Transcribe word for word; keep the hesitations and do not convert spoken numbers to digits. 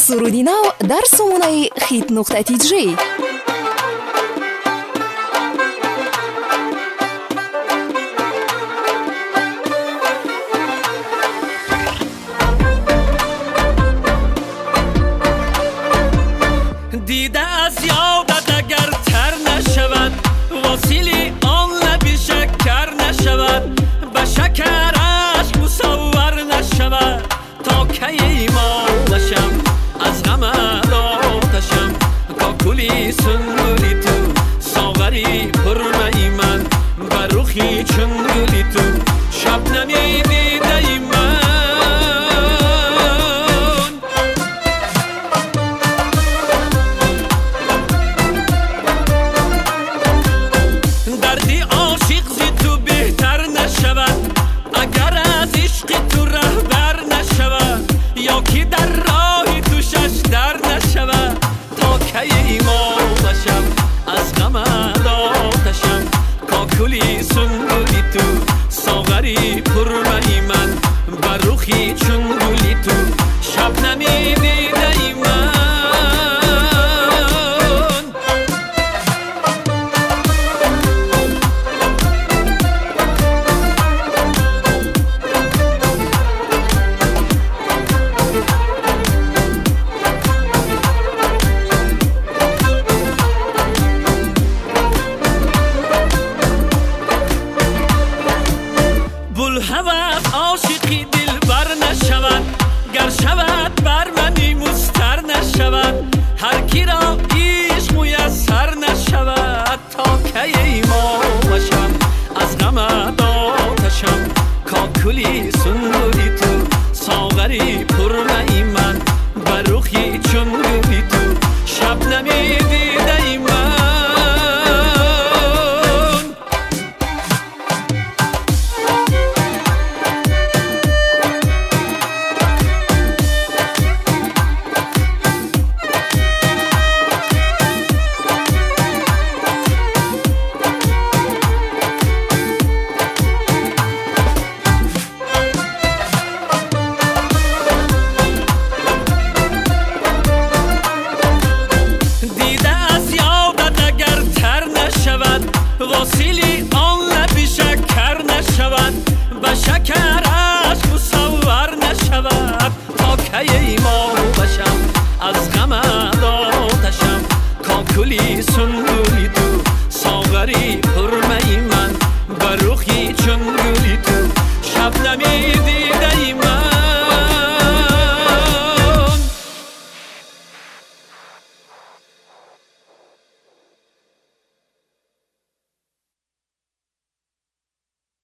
суруди нав дар сомонаи хит нуқта ти джей. دیده از یادت اگر تر نشود، وسیلی آن لبی شکر نشود، به شکرش مصور نشود، تا که ایمانشم از غم آتشم، کاکولی سنگولی تو ساغری پرمهی من، بر رخی چنگولی تو شبنمی دیده ای من. دردی عاشق زی تو بهتر نشود، اگر از عشق تو رهبر نشود، یا کی در راهی تو شش در نشود، تا که ایمانشم از غم آتشم، کاکولی سنگولی تو ساغری پرمهی من، بر رخی چون گلی تو شبنمی دیده ای من. بلهوت عاشقی دل بر نشود، گر شود بر منی مستر نشود، هر کی را عشق میسر نشود، تا که ایمانشم از غم آتشم، کاکولی سنگولی تو ساغری پرمهی